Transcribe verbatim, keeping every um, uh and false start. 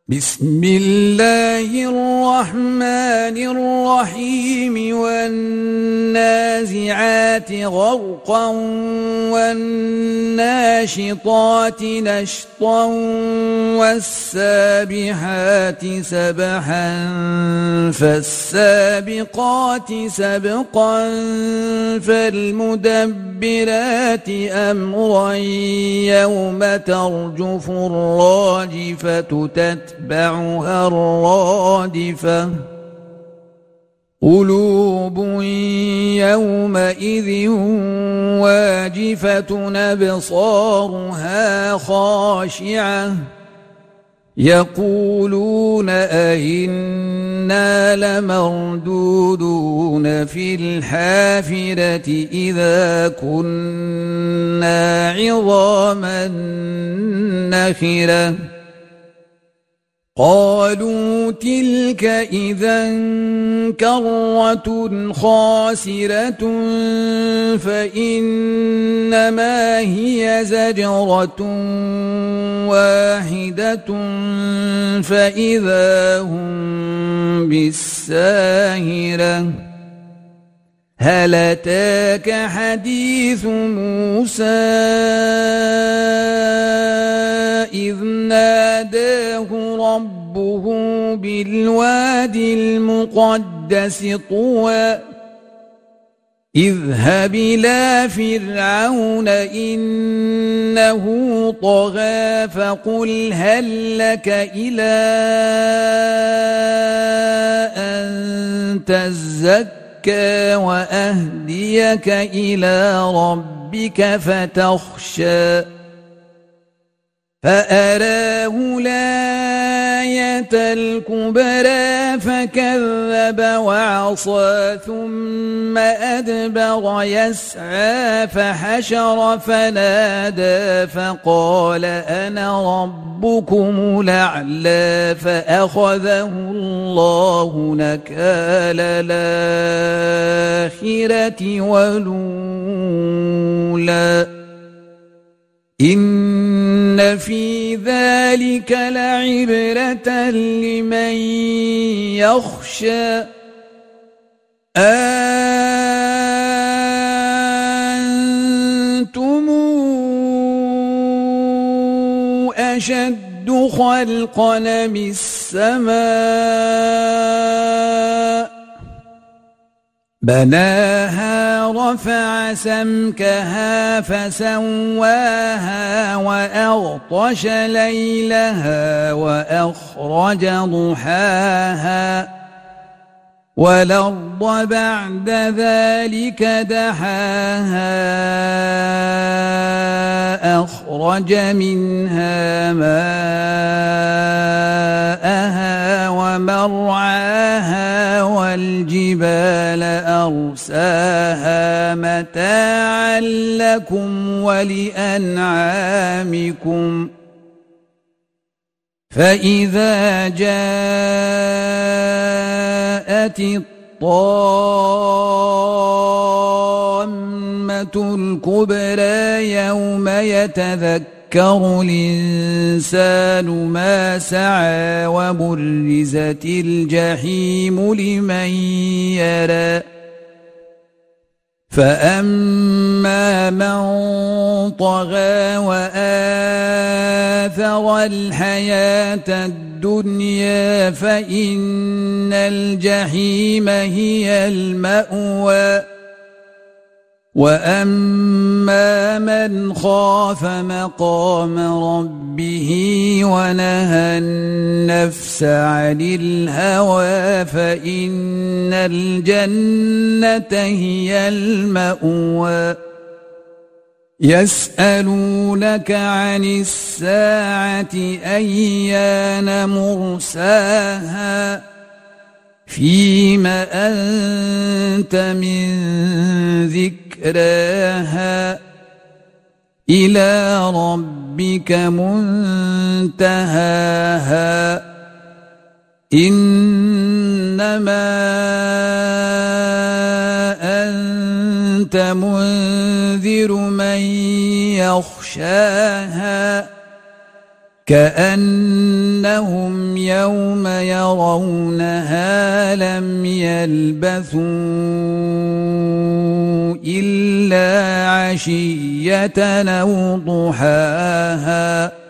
بسم الله الرحمن الرحيم والنازعات غرقا والناشطات نشطا والسابحات سبحا فالسابقات سبقا فالمدبرات أمرا يوم ترجف الراجفة تتبعها الرادفة قلوب يومئذ واجفة أبصارها خاشعة يقولون أئنا لمردودون في الحافرة إذا كنا عظاما نخرة قالوا تلك إذا كرة خاسرة فإنما هي زجرة واحدة فإذا هم بالساهرة هل أتاك حديث موسى إذ ناداه ربه بالوادي المقدس طوى اذهب إلى فرعون إنه طغى فقل هل لك إلى أن تزكى وأهديك إلى ربك فتخشى فأراه الآية الكبرى فكذب وعصى ثم أدبر يسعى فحشر فنادى فقال أنا ربكم الأعلى فأخذه الله نكال الآخرة والأولى إن في ذلك لعبرة لمن يخشى أنتم أشد خلقا أم السماء بناها رفع سمكها فسواها وأغطش ليلها وأخرج ضحاها والأرض بعد ذلك دحاها أخرج منها ماءها ومرعاها والجبال أرساها متاعا لكم ولأنعامكم فإذا جاءت الطامة الكبرى يوم يتذكر الإنسان ما سعى وبرزت الجحيم لمن يرى فأما من طغى وآثر الحياة الدنيا فإن الجحيم هي المأوى وأما من خاف مقام ربه ونهى النفس عن الهوى فإن الجنة هي المأوى يسألونك عن الساعة أيان مرساها فيم أنت من ذكراها إلى ربك منتهاها إنما أنت منذر من يخشاها كأنهم يوم يرونها لم يلبثوا إلا عشية أو ضحاها